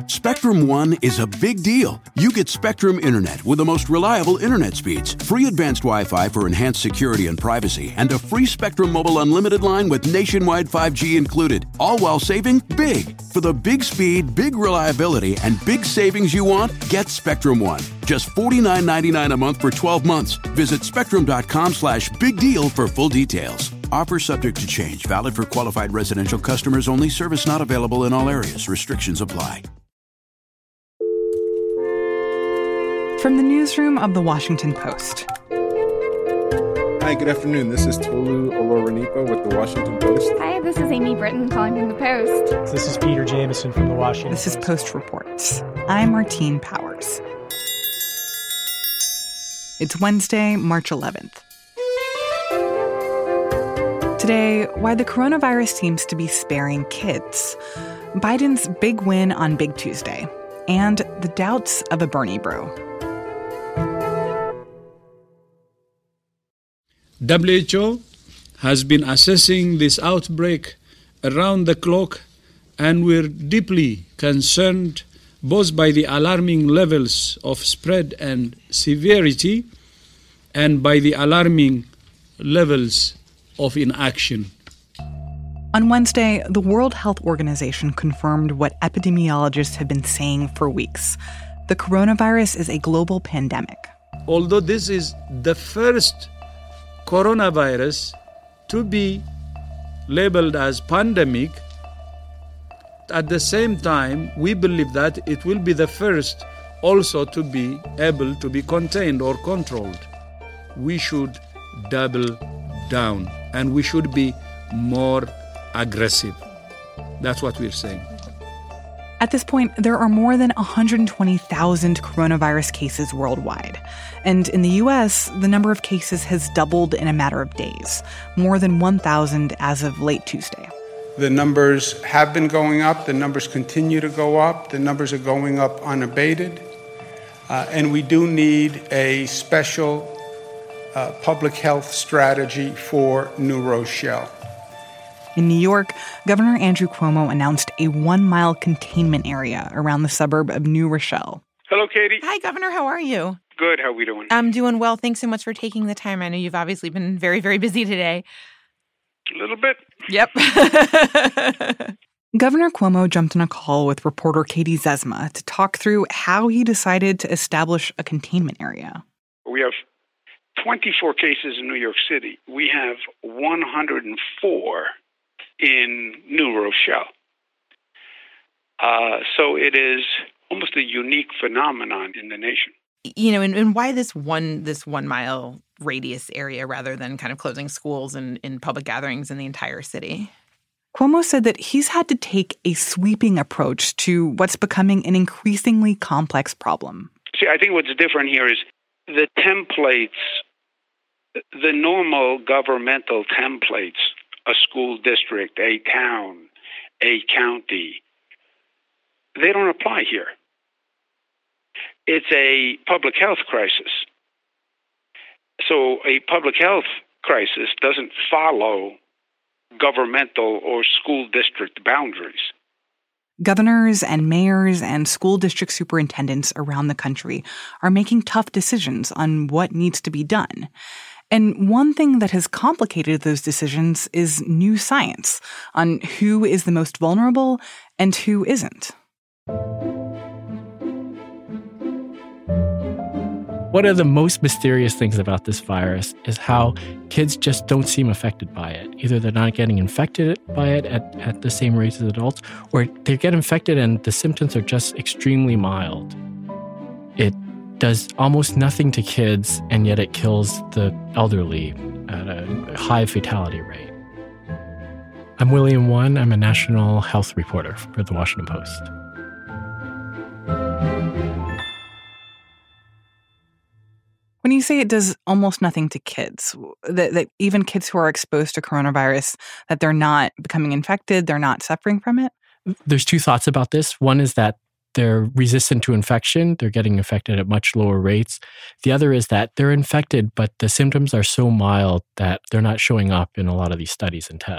Spectrum One is a big deal. You get Spectrum Internet with the most reliable internet speeds, free advanced Wi-Fi for enhanced security and privacy, and a free Spectrum Mobile Unlimited line with nationwide 5G included, all while saving big. For the big speed, big reliability, and big savings you want, get Spectrum One. Just $49.99 a month for 12 months. Visit spectrum.com/big deal for full details. Offer subject to change. Valid for qualified residential customers only. Service not available in all areas. Restrictions apply. From the newsroom of The Washington Post. Hi, good afternoon. This is Tolu Olorunipa with The Washington Post. Hi, this is Amy Britton calling from The Post. This is Peter Jameson from The Washington Post. This is Post Reports. I'm Martine Powers. It's Wednesday, March 11th. Today, why the coronavirus seems to be sparing kids, Biden's big win on Big Tuesday, and the doubts of a Bernie bro. WHO has been assessing this outbreak around the clock, and we're deeply concerned both by the alarming levels of spread and severity and by the alarming levels of inaction. On Wednesday, the World Health Organization confirmed what epidemiologists have been saying for weeks. The coronavirus is a global pandemic. Although this is the first coronavirus to be labeled as pandemic, at the same time, we believe that it will be the first also to be able to be contained or controlled. We should double down and we should be more aggressive. That's what we're saying. At this point, there are more than 120,000 coronavirus cases worldwide. And in the U.S., the number of cases has doubled in a matter of days, more than 1,000 as of late Tuesday. The numbers have been going up. The numbers continue to go up. The numbers are going up unabated. And we do need a special public health strategy for New Rochelle. In New York, Governor Andrew Cuomo announced a 1-mile containment area around the suburb of New Rochelle. Hello, Katie. Hi, Governor. How are you? Good. How are we doing? I'm doing well. Thanks so much for taking the time. I know you've obviously been very, very busy today. A little bit. Yep. Governor Cuomo jumped on a call with reporter Katie Zesma to talk through how he decided to establish a containment area. We have 24 cases in New York City. We have 104 in New Rochelle. So it is almost a unique phenomenon in the nation. You know, and why this 1 mile radius area rather than kind of closing schools and in public gatherings in the entire city? Cuomo said that he's had to take a sweeping approach to what's becoming an increasingly complex problem. See, I think what's different here is the templates, the normal governmental templates, a school district, a town, a county, they don't apply here. It's a public health crisis. So a public health crisis doesn't follow governmental or school district boundaries. Governors and mayors and school district superintendents around the country are making tough decisions on what needs to be done. And one thing that has complicated those decisions is new science on who is the most vulnerable and who isn't. One of the most mysterious things about this virus is how kids just don't seem affected by it. Either they're not getting infected by it at the same rate as adults, or they get infected and the symptoms are just extremely mild. It does almost nothing to kids, and yet it kills the elderly at a high fatality rate. I'm William Won. I'm a national health reporter for The Washington Post. When you say it does almost nothing to kids, that even kids who are exposed to coronavirus, that they're not becoming infected, they're not suffering from it? There's two thoughts about this. One is that they're resistant to infection. They're getting infected at much lower rates. The other is that they're infected, but the symptoms are so mild that they're not showing up in a lot of these studies and tests.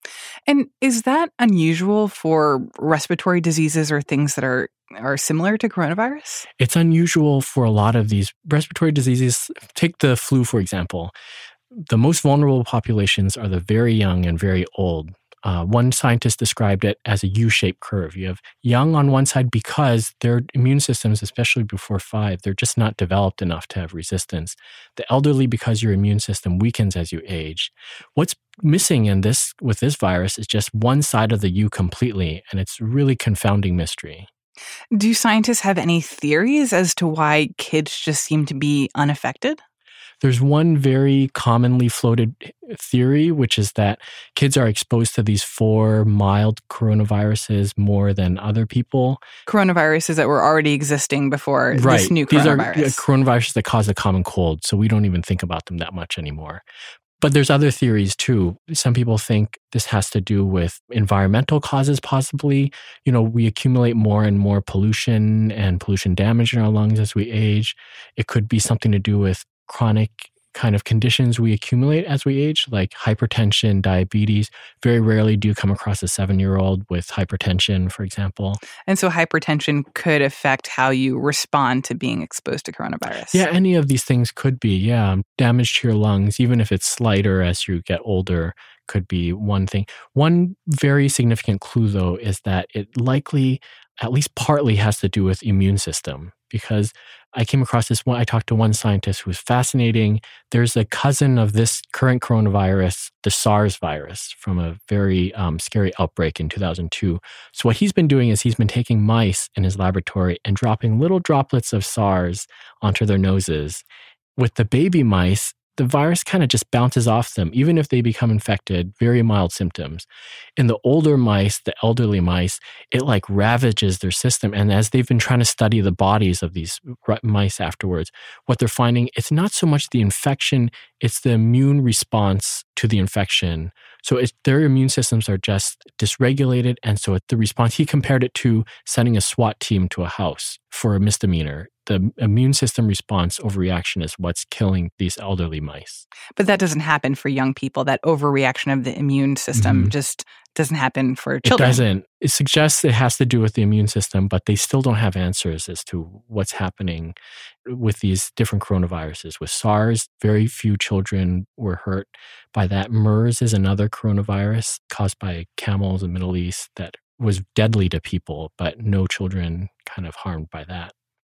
And is that unusual for respiratory diseases or things that are similar to coronavirus? It's unusual for a lot of these respiratory diseases. Take the flu, for example. The most vulnerable populations are the very young and very old. One scientist described it as a U-shaped curve. You have young on one side because their immune systems, especially before 5, they're just not developed enough to have resistance. The elderly, because your immune system weakens as you age. What's missing with this virus is just one side of the U completely, and it's really confounding mystery. Do scientists have any theories as to why kids just seem to be unaffected? There's one very commonly floated theory, which is that kids are exposed to these 4 mild coronaviruses more than other people. Coronaviruses that were already existing before this new coronavirus. These are coronaviruses that cause the common cold, so we don't even think about them that much anymore. But there's other theories too. Some people think this has to do with environmental causes, possibly. We accumulate more and more pollution and pollution damage in our lungs as we age. It could be something to do with chronic kind of conditions we accumulate as we age, like hypertension, diabetes. Very rarely do you come across a 7-year-old with hypertension, for example. And so hypertension could affect how you respond to being exposed to coronavirus. Yeah, any of these things could be, damage to your lungs, even if it's slighter as you get older, could be one thing. One very significant clue, though, is that it likely, at least partly, has to do with immune system. Because I came across this one, I talked to one scientist who was fascinating. There's a cousin of this current coronavirus, the SARS virus, from a very scary outbreak in 2002. So what he's been doing is he's been taking mice in his laboratory and dropping little droplets of SARS onto their noses. With the baby mice, the virus kind of just bounces off them, even if they become infected, very mild symptoms. In the older mice, the elderly mice, it like ravages their system. And as they've been trying to study the bodies of these mice afterwards, what they're finding, it's not so much the infection, it's the immune response to the infection. So their immune systems are just dysregulated. And so the response, he compared it to sending a SWAT team to a house for a misdemeanor. The immune system response overreaction is what's killing these elderly mice. But that doesn't happen for young people. That overreaction of the immune system just doesn't happen for children. It doesn't. It suggests it has to do with the immune system, but they still don't have answers as to what's happening with these different coronaviruses. With SARS, very few children were hurt by that. MERS is another coronavirus caused by camels in the Middle East that was deadly to people, but no children kind of harmed by that.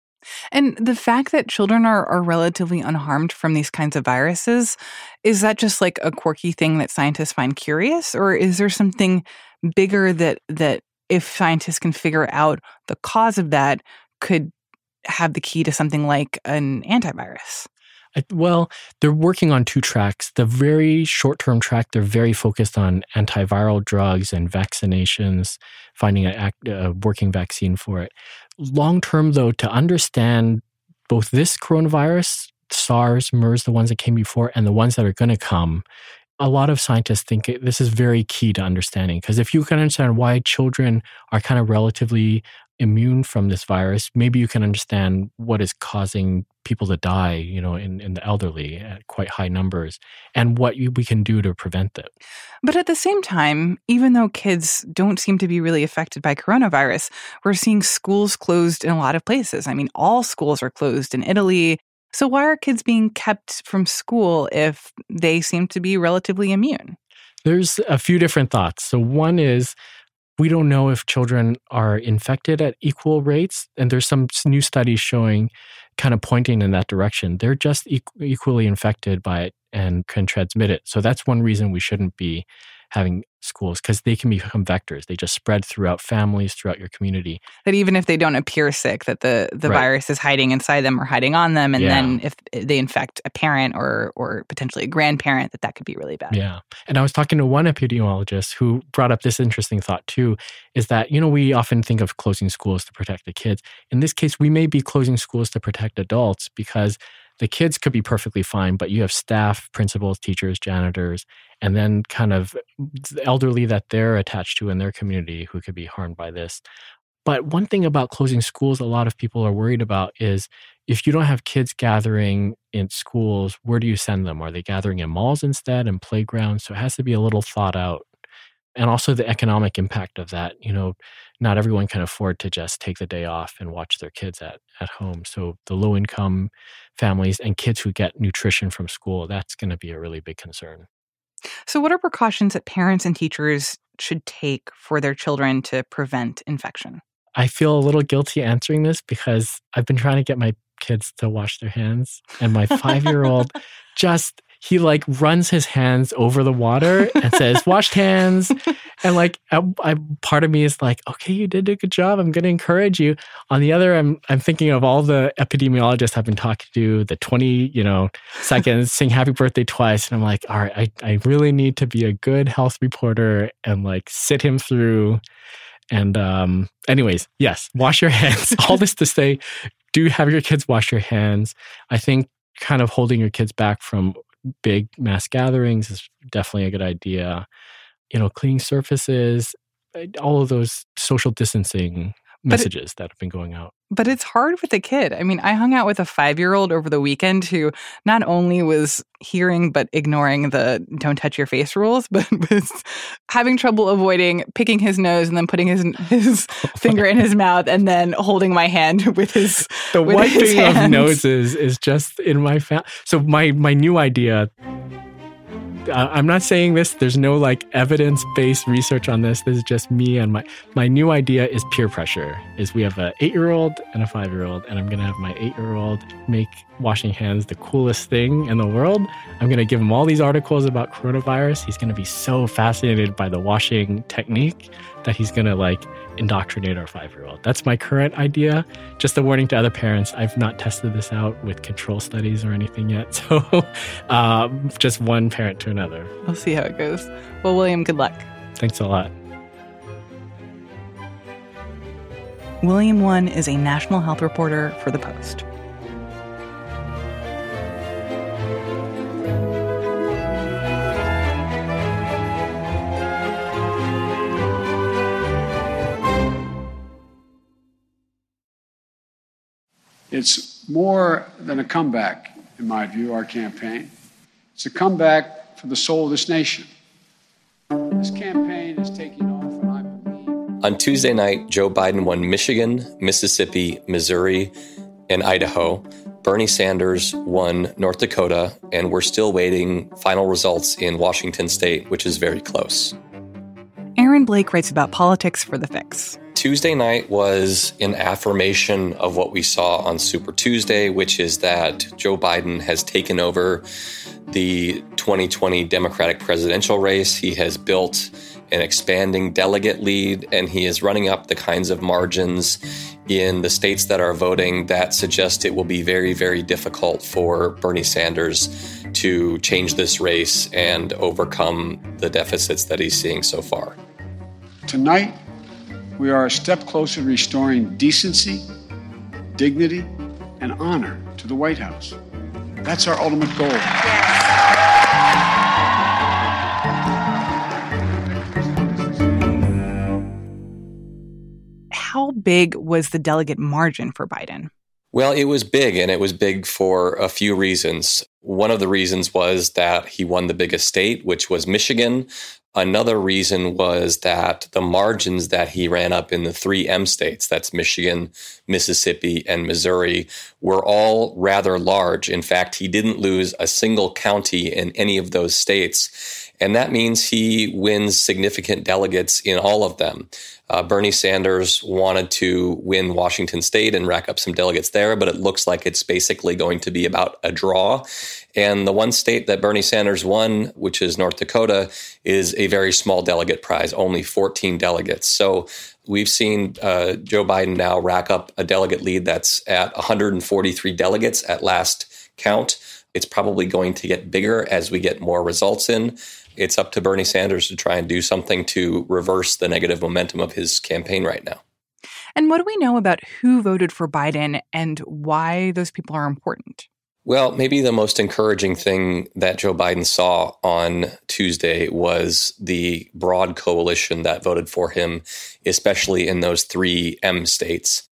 And the fact that children are relatively unharmed from these kinds of viruses, is that just like a quirky thing that scientists find curious? Or is there something bigger that if scientists can figure out the cause of that could have the key to something like an antivirus? Well, they're working on 2 tracks. The very short-term track, they're very focused on antiviral drugs and vaccinations, finding a working vaccine for it. Long-term, though, to understand both this coronavirus, SARS, MERS, the ones that came before, and the ones that are going to come, a lot of scientists think this is very key to understanding. Because if you can understand why children are kind of relatively immune from this virus, maybe you can understand what is causing people to die, in the elderly at quite high numbers, and what we can do to prevent it. But at the same time, even though kids don't seem to be really affected by coronavirus, we're seeing schools closed in a lot of places. I mean, all schools are closed in Italy. So why are kids being kept from school if they seem to be relatively immune? There's a few different thoughts. So one is, we don't know if children are infected at equal rates, and there's some new studies showing, kind of pointing in that direction. They're just equally infected by it and can transmit it. So that's one reason we shouldn't be having schools, because they can become vectors. They just spread throughout families, throughout your community. That even if they don't appear sick, that the virus is hiding inside them or hiding on them. And then if they infect a parent or potentially a grandparent, that could be really bad. Yeah. And I was talking to one epidemiologist who brought up this interesting thought too, is that, we often think of closing schools to protect the kids. In this case, we may be closing schools to protect adults, because the kids could be perfectly fine, but you have staff, principals, teachers, janitors, and then kind of the elderly that they're attached to in their community who could be harmed by this. But one thing about closing schools a lot of people are worried about is, if you don't have kids gathering in schools, where do you send them? Are they gathering in malls instead and playgrounds? So it has to be a little thought out. And also the economic impact of that. Not everyone can afford to just take the day off and watch their kids at home. So the low-income families and kids who get nutrition from school, that's going to be a really big concern. So what are precautions that parents and teachers should take for their children to prevent infection? I feel a little guilty answering this because I've been trying to get my kids to wash their hands. And my 5-year-old he runs his hands over the water and says, washed hands. And part of me is like, okay, you did a good job. I'm going to encourage you. On the other, I'm thinking of all the epidemiologists I've been talking to, the 20, seconds, sing happy birthday twice. And I'm like, all right, I really need to be a good health reporter and sit him through. And anyways, yes, wash your hands. All this to say, do have your kids wash your hands. I think kind of holding your kids back from big mass gatherings is definitely a good idea. Cleaning surfaces, all of those social distancing messages that have been going out. But it's hard with a kid. I mean, I hung out with a 5-year-old over the weekend who not only was hearing but ignoring the don't touch your face rules, but was having trouble avoiding picking his nose and then putting his finger in his mouth and then holding my hand with his The with wiping his of hands. noses is just in my family. So my new idea, I'm not saying this, there's no evidence-based research on this. This is just me and my new idea is peer pressure. Is we have an 8-year-old and a 5-year-old, and I'm going to have my 8-year-old make washing hands the coolest thing in the world. I'm going to give him all these articles about coronavirus. He's going to be so fascinated by the washing technique that he's going to indoctrinate our 5-year-old. That's my current idea. Just a warning to other parents. I've not tested this out with control studies or anything yet. So just one parent to another. We'll see how it goes. Well, William, good luck. Thanks a lot. William Won is a national health reporter for The Post. It's more than a comeback, in my view, our campaign. It's a comeback for the soul of this nation. This campaign is taking off, and I believe... On Tuesday night, Joe Biden won Michigan, Mississippi, Missouri, and Idaho. Bernie Sanders won North Dakota, and we're still waiting final results in Washington state, which is very close. Aaron Blake writes about politics for The Fix. Tuesday night was an affirmation of what we saw on Super Tuesday, which is that Joe Biden has taken over the 2020 Democratic presidential race. He has built an expanding delegate lead, and he is running up the kinds of margins in the states that are voting that suggest it will be very, very difficult for Bernie Sanders to change this race and overcome the deficits that he's seeing so far. Tonight, we are a step closer to restoring decency, dignity, and honor to the White House. That's our ultimate goal. How big was the delegate margin for Biden? Well, it was big, and it was big for a few reasons. One of the reasons was that he won the biggest state, which was Michigan. Another reason was that the margins that he ran up in the 3 M states, that's Michigan, Mississippi, and Missouri, were all rather large. In fact, he didn't lose a single county in any of those states. And that means he wins significant delegates in all of them. Bernie Sanders wanted to win Washington state and rack up some delegates there, but it looks like it's basically going to be about a draw. And the one state that Bernie Sanders won, which is North Dakota, is a very small delegate prize, only 14 delegates. So we've seen Joe Biden now rack up a delegate lead that's at 143 delegates at last count. It's probably going to get bigger as we get more results in. It's up to Bernie Sanders to try and do something to reverse the negative momentum of his campaign right now. And what do we know about who voted for Biden and why those people are important? Well, maybe the most encouraging thing that Joe Biden saw on Tuesday was the broad coalition that voted for him, especially in those 3 M states.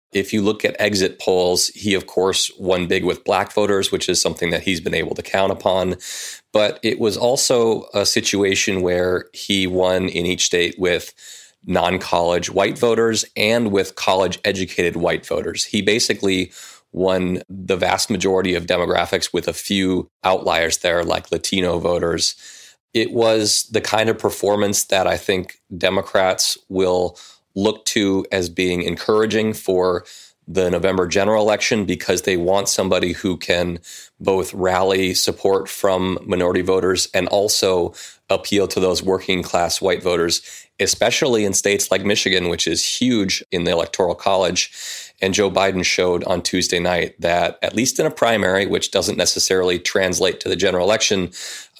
If you look at exit polls, he, of course, won big with black voters, which is something that he's been able to count upon. But it was also a situation where he won in each state with non-college white voters and with college-educated white voters. He basically won the vast majority of demographics with a few outliers there, like Latino voters. It was the kind of performance that I think Democrats will look to as being encouraging for the November general election, because they want somebody who can both rally support from minority voters and also appeal to those working class white voters, especially in states like Michigan, which is huge in the Electoral College. And Joe Biden showed on Tuesday night that, at least in a primary, which doesn't necessarily translate to the general election,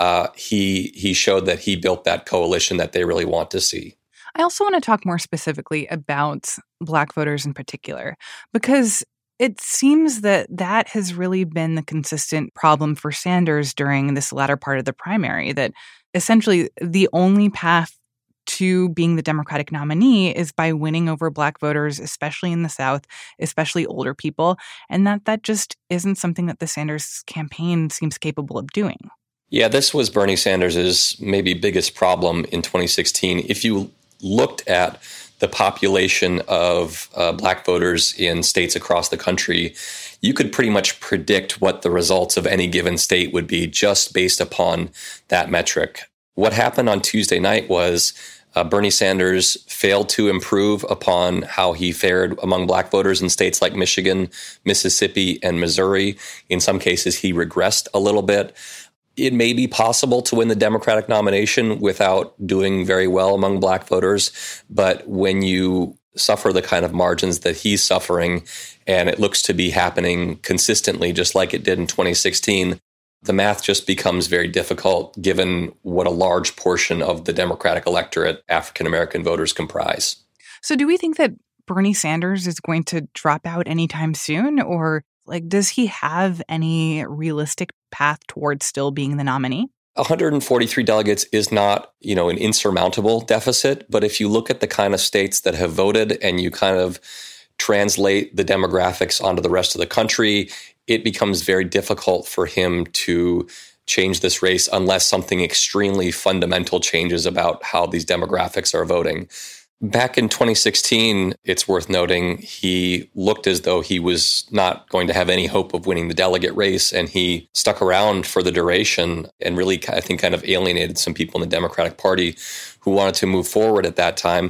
he showed that he built that coalition that they really want to see. I also want to talk more specifically about Black voters in particular, because it seems that that has really been the consistent problem for Sanders during this latter part of the primary, that essentially the only path to being the Democratic nominee is by winning over Black voters, especially in the South, especially older people, and that just isn't something that the Sanders campaign seems capable of doing. Yeah, this was Bernie Sanders' maybe biggest problem in 2016. If you looked at the population of Black voters in states across the country, you could pretty much predict what the results of any given state would be just based upon that metric. What happened on Tuesday night was Bernie Sanders failed to improve upon how he fared among Black voters in states like Michigan, Mississippi, and Missouri. In some cases, he regressed a little bit. It may be possible to win the Democratic nomination without doing very well among Black voters, but when you suffer the kind of margins that he's suffering, and it looks to be happening consistently, just like it did in 2016, the math just becomes very difficult given what a large portion of the Democratic electorate African-American voters comprise. So do we think that Bernie Sanders is going to drop out anytime soon, or does he have any realistic path towards still being the nominee? 143 delegates is not, an insurmountable deficit. But if you look at the kind of states that have voted and you kind of translate the demographics onto the rest of the country, it becomes very difficult for him to change this race unless something extremely fundamental changes about how these demographics are voting. Back in 2016, it's worth noting, he looked as though he was not going to have any hope of winning the delegate race, and he stuck around for the duration and really, I think, kind of alienated some people in the Democratic Party who wanted to move forward at that time.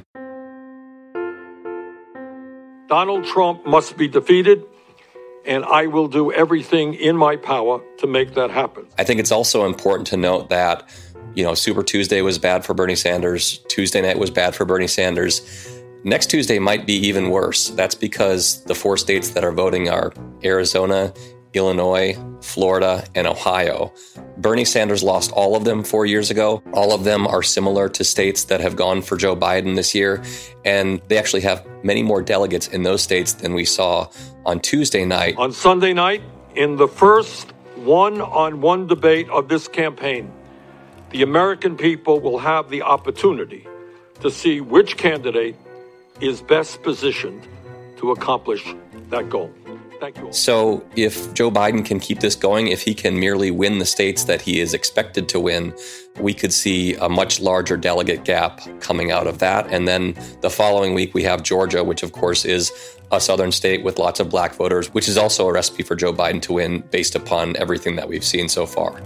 Donald Trump must be defeated, and I will do everything in my power to make that happen. I think it's also important to note that Super Tuesday was bad for Bernie Sanders. Tuesday night was bad for Bernie Sanders. Next Tuesday might be even worse. That's because the 4 states that are voting are Arizona, Illinois, Florida, and Ohio. Bernie Sanders lost all of them 4 years ago. All of them are similar to states that have gone for Joe Biden this year. And they actually have many more delegates in those states than we saw on Tuesday night. On Sunday night, in the first one-on-one debate of this campaign, the American people will have the opportunity to see which candidate is best positioned to accomplish that goal. Thank you all. So if Joe Biden can keep this going, if he can merely win the states that he is expected to win, we could see a much larger delegate gap coming out of that. And then the following week, we have Georgia, which of course is a southern state with lots of Black voters, which is also a recipe for Joe Biden to win based upon everything that we've seen so far.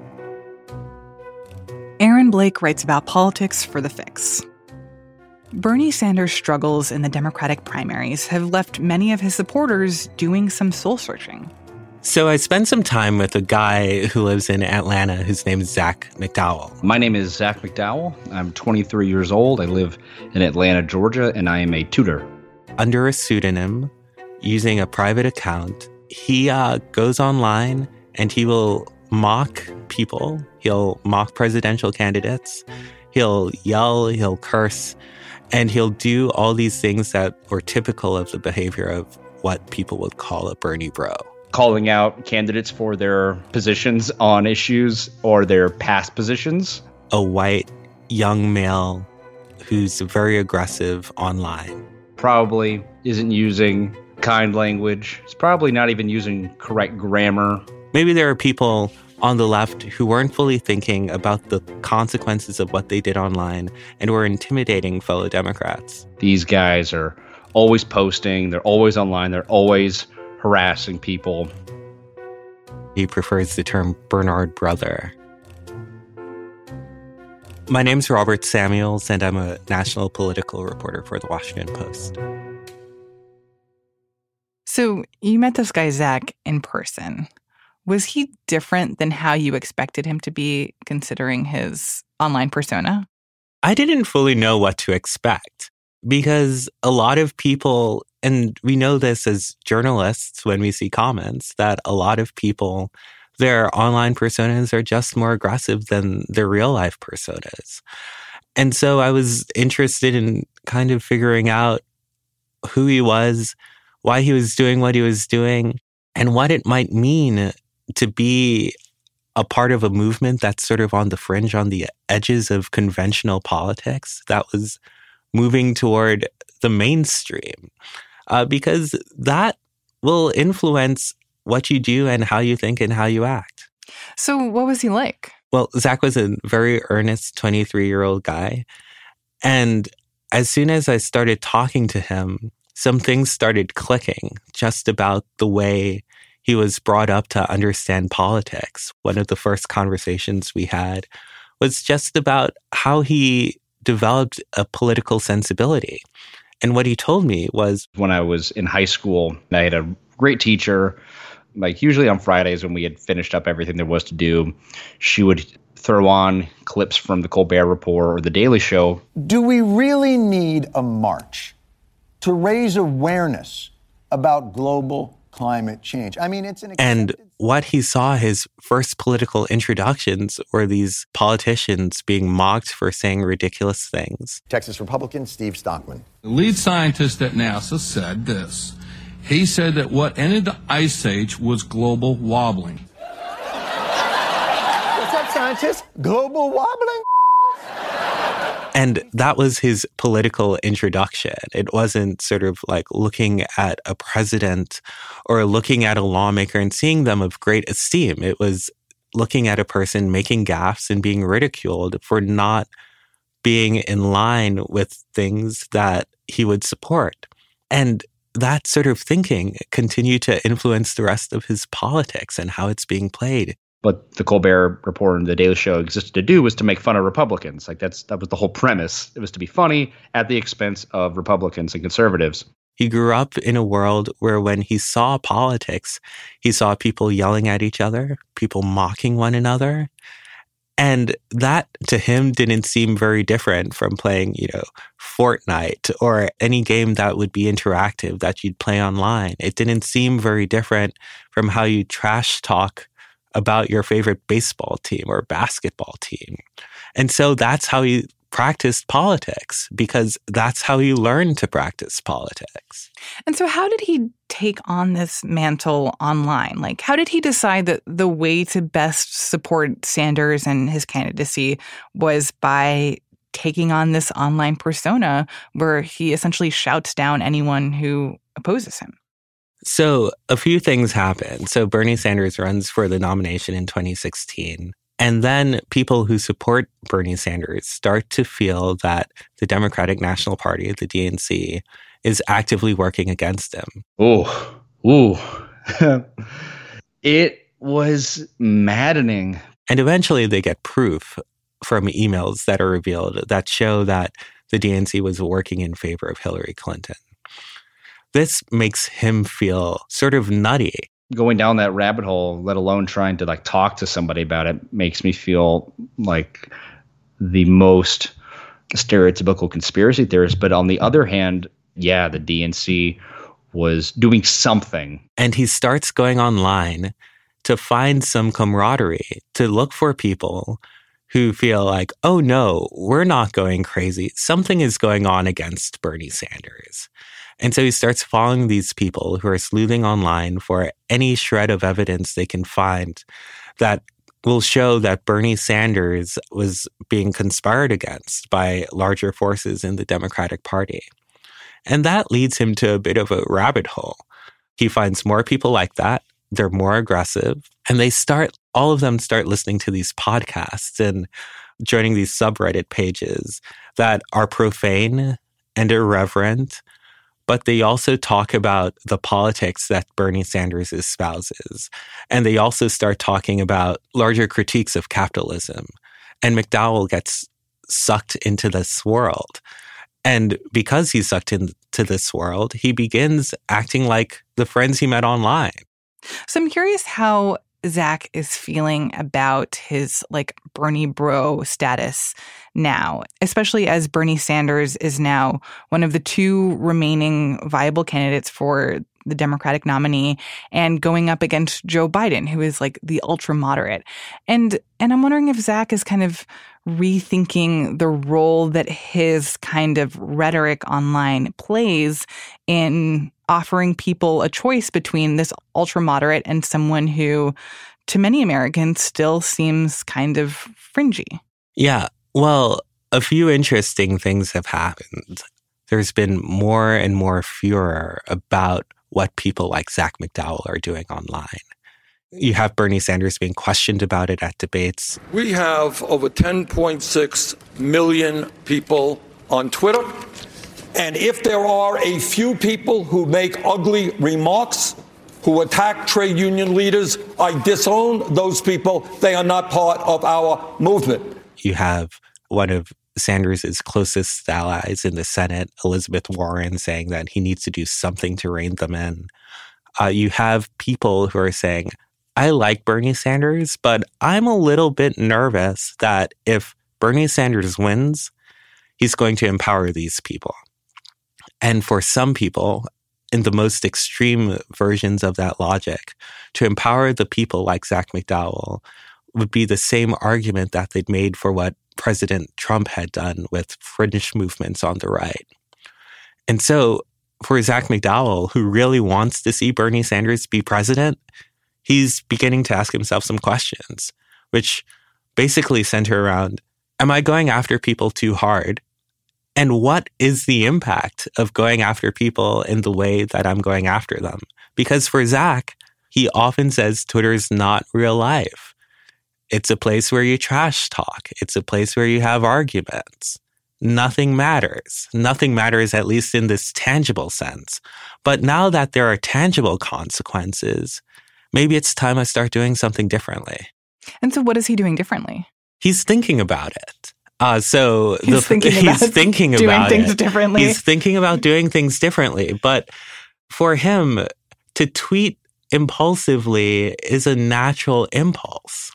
Aaron Blake writes about politics for The Fix. Bernie Sanders' struggles in the Democratic primaries have left many of his supporters doing some soul-searching. So I spent some time with a guy who lives in Atlanta whose name is Zach McDowell. My name is Zach McDowell. I'm 23 years old. I live in Atlanta, Georgia, and I am a tutor. Under a pseudonym, using a private account, he goes online and he will mock people. He'll mock presidential candidates. He'll yell, he'll curse, and he'll do all these things that were typical of the behavior of what people would call a Bernie bro. Calling out candidates for their positions on issues or their past positions. A white young male who's very aggressive online. Probably isn't using kind language. He's probably not even using correct grammar. Maybe there are people on the left who weren't fully thinking about the consequences of what they did online and were intimidating fellow Democrats. These guys are always posting, they're always online, they're always harassing people. He prefers the term Bernard brother. My name's Robert Samuels, and I'm a national political reporter for The Washington Post. So you met this guy, Zach, in person. Was he different than how you expected him to be, considering his online persona? I didn't fully know what to expect because a lot of people, and we know this as journalists when we see comments, that a lot of people, their online personas are just more aggressive than their real life personas. And so I was interested in kind of figuring out who he was, why he was doing what he was doing, and what it might mean to be a part of a movement that's sort of on the fringe, on the edges of conventional politics, that was moving toward the mainstream, because that will influence what you do and how you think and how you act. So what was he like? Well, Zach was a very earnest 23-year-old guy. And as soon as I started talking to him, some things started clicking just about the way he was brought up to understand politics. One of the first conversations we had was just about how he developed a political sensibility. And what he told me was, when I was in high school, I had a great teacher. Like usually on Fridays when we had finished up everything there was to do, she would throw on clips from the Colbert Report or the Daily Show. Do we really need a march to raise awareness about global climate change? I mean, it's an And what he saw, his first political introductions were these politicians being mocked for saying ridiculous things. Texas Republican Steve Stockman. The lead scientist at NASA said this. He said that what ended the ice age was global wobbling. What's up, scientist? Global wobbling? And that was his political introduction. It wasn't sort of like looking at a president or looking at a lawmaker and seeing them of great esteem. It was looking at a person making gaffes and being ridiculed for not being in line with things that he would support. And that sort of thinking continued to influence the rest of his politics and how it's being played. What the Colbert Report and the Daily Show existed to do was to make fun of Republicans. Like that was the whole premise. It was to be funny at the expense of Republicans and conservatives. He grew up in a world where when he saw politics, he saw people yelling at each other, people mocking one another. And that to him didn't seem very different from playing, Fortnite or any game that would be interactive that you'd play online. It didn't seem very different from how you trash talk about your favorite baseball team or basketball team. And so that's how he practiced politics, because that's how he learned to practice politics. And so how did he take on this mantle online? Like, how did he decide that the way to best support Sanders and his candidacy was by taking on this online persona where he essentially shouts down anyone who opposes him? So a few things happen. So Bernie Sanders runs for the nomination in 2016. And then people who support Bernie Sanders start to feel that the Democratic National Party, the DNC, is actively working against him. Ooh. It was maddening. And eventually they get proof from emails that are revealed that show that the DNC was working in favor of Hillary Clinton. This makes him feel sort of nutty. Going down that rabbit hole, let alone trying to talk to somebody about it, makes me feel like the most stereotypical conspiracy theorist. But on the other hand, yeah, the DNC was doing something. And he starts going online to find some camaraderie, to look for people who feel like, oh no, we're not going crazy. Something is going on against Bernie Sanders. And so he starts following these people who are sleuthing online for any shred of evidence they can find that will show that Bernie Sanders was being conspired against by larger forces in the Democratic Party. And that leads him to a bit of a rabbit hole He finds more people like that. They're more aggressive. And all of them start listening to these podcasts and joining these subreddit pages that are profane and irreverent, but they also talk about the politics that Bernie Sanders espouses. And they also start talking about larger critiques of capitalism. And McDowell gets sucked into this world. And because he's sucked into this world, he begins acting like the friends he met online. So I'm curious how Zach is feeling about his Bernie bro status now, especially as Bernie Sanders is now one of the two remaining viable candidates for the Democratic nominee and going up against Joe Biden, who is the ultra moderate. And I'm wondering if Zach is kind of rethinking the role that his kind of rhetoric online plays in offering people a choice between this ultra moderate and someone who, to many Americans, still seems kind of fringy. Yeah, well, a few interesting things have happened. There's been more and more furor about what people like Zach McDowell are doing online. You have Bernie Sanders being questioned about it at debates. We have over 10.6 million people on Twitter. And if there are a few people who make ugly remarks, who attack trade union leaders, I disown those people. They are not part of our movement. You have one of Sanders' closest allies in the Senate, Elizabeth Warren, saying that he needs to do something to rein them in. You have people who are saying, I like Bernie Sanders, but I'm a little bit nervous that if Bernie Sanders wins, he's going to empower these people. And for some people, in the most extreme versions of that logic, to empower the people like Zach McDowell would be the same argument that they'd made for what President Trump had done with fringe movements on the right. And so for Zach McDowell, who really wants to see Bernie Sanders be president, he's beginning to ask himself some questions, which basically center around, am I going after people too hard? And what is the impact of going after people in the way that I'm going after them? Because for Zach, he often says Twitter's not real life. It's a place where you trash talk. It's a place where you have arguments. Nothing matters. Nothing matters, at least in this tangible sense. But now that there are tangible consequences, maybe it's time I start doing something differently. And so what is he doing differently? He's thinking about it. He's thinking about doing things differently. He's thinking about doing things differently. But for him, to tweet impulsively is a natural impulse.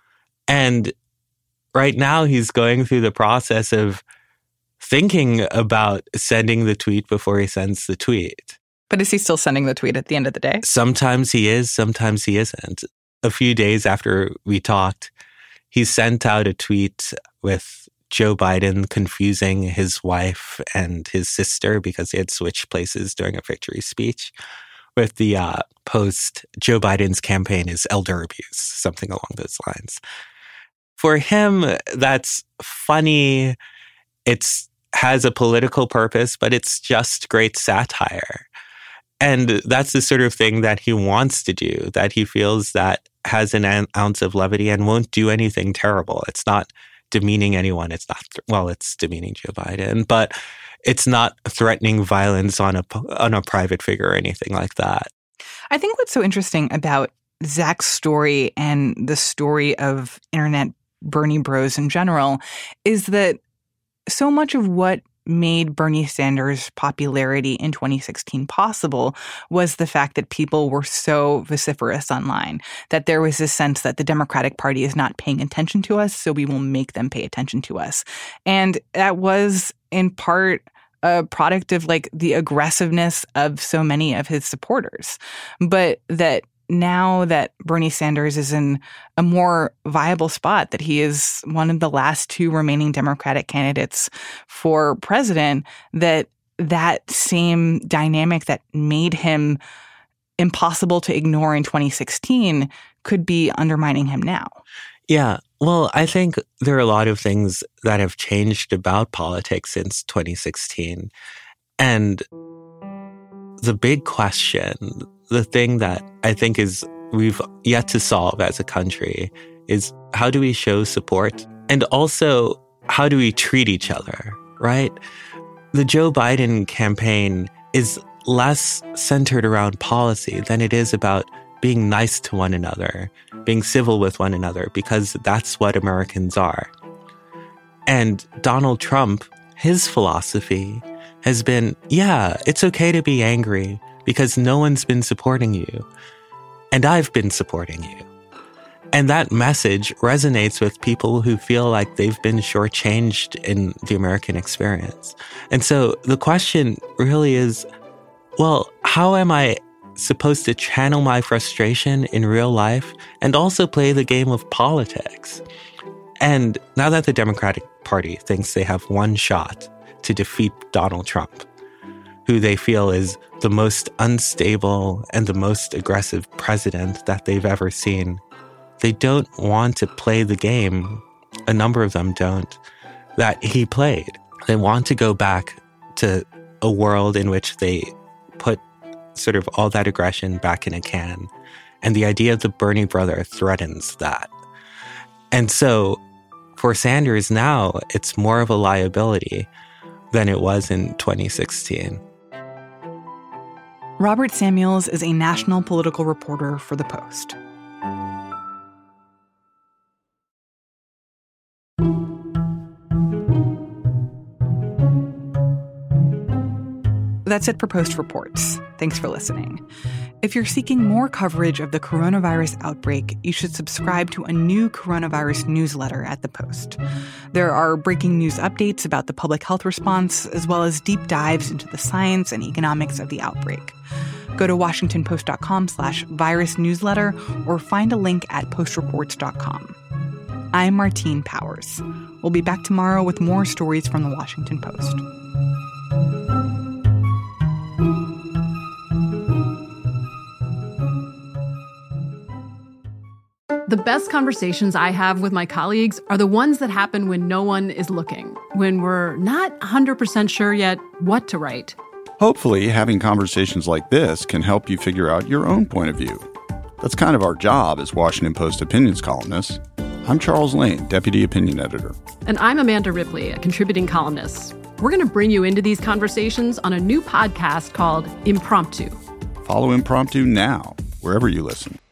And right now he's going through the process of thinking about sending the tweet before he sends the tweet. But is he still sending the tweet at the end of the day? Sometimes he is, sometimes he isn't. A few days after we talked, he sent out a tweet with Joe Biden confusing his wife and his sister because they had switched places during a victory speech, with the post, Joe Biden's campaign is elder abuse, something along those lines. For him, that's funny. It has a political purpose, but it's just great satire. And that's the sort of thing that he wants to do, that he feels that has an ounce of levity and won't do anything terrible. It's not demeaning anyone. It's not, it's demeaning Joe Biden, but it's not threatening violence on a private figure or anything like that. I think what's so interesting about Zach's story and the story of internet Bernie bros in general is that so much of what made Bernie Sanders' popularity in 2016 possible was the fact that people were so vociferous online, that there was this sense that the Democratic Party is not paying attention to us, so we will make them pay attention to us. And that was in part a product of the aggressiveness of so many of his supporters. But that now that Bernie Sanders is in a more viable spot, that he is one of the last two remaining Democratic candidates for president, that same dynamic that made him impossible to ignore in 2016 could be undermining him now. Yeah. Well, I think there are a lot of things that have changed about politics since 2016. And the big question, the thing that I think we've yet to solve as a country is how do we show support? And also, how do we treat each other, right? The Joe Biden campaign is less centered around policy than it is about being nice to one another, being civil with one another, because that's what Americans are. And Donald Trump, his philosophy has been, yeah, it's okay to be angry because no one's been supporting you. And I've been supporting you. And that message resonates with people who feel like they've been shortchanged in the American experience. And so the question really is, well, how am I supposed to channel my frustration in real life and also play the game of politics? And now that the Democratic Party thinks they have one shot to defeat Donald Trump, who they feel is the most unstable and the most aggressive president that they've ever seen, they don't want to play the game, a number of them don't, that he played. They want to go back to a world in which they put sort of all that aggression back in a can. And the idea of the Bernie brother threatens that. And so for Sanders now, it's more of a liability than it was in 2016. Robert Samuels is a national political reporter for The Post. That's it for Post Reports. Thanks for listening. If you're seeking more coverage of the coronavirus outbreak, you should subscribe to a new coronavirus newsletter at The Post. There are breaking news updates about the public health response, as well as deep dives into the science and economics of the outbreak. Go to WashingtonPost.com/virus newsletter or find a link at postreports.com. I'm Martine Powers. We'll be back tomorrow with more stories from the Washington Post. The best conversations I have with my colleagues are the ones that happen when no one is looking, when we're not 100% sure yet what to write. Hopefully, having conversations like this can help you figure out your own point of view. That's kind of our job as Washington Post opinions columnists. I'm Charles Lane, Deputy Opinion Editor. And I'm Amanda Ripley, a contributing columnist. We're going to bring you into these conversations on a new podcast called Impromptu. Follow Impromptu now, wherever you listen.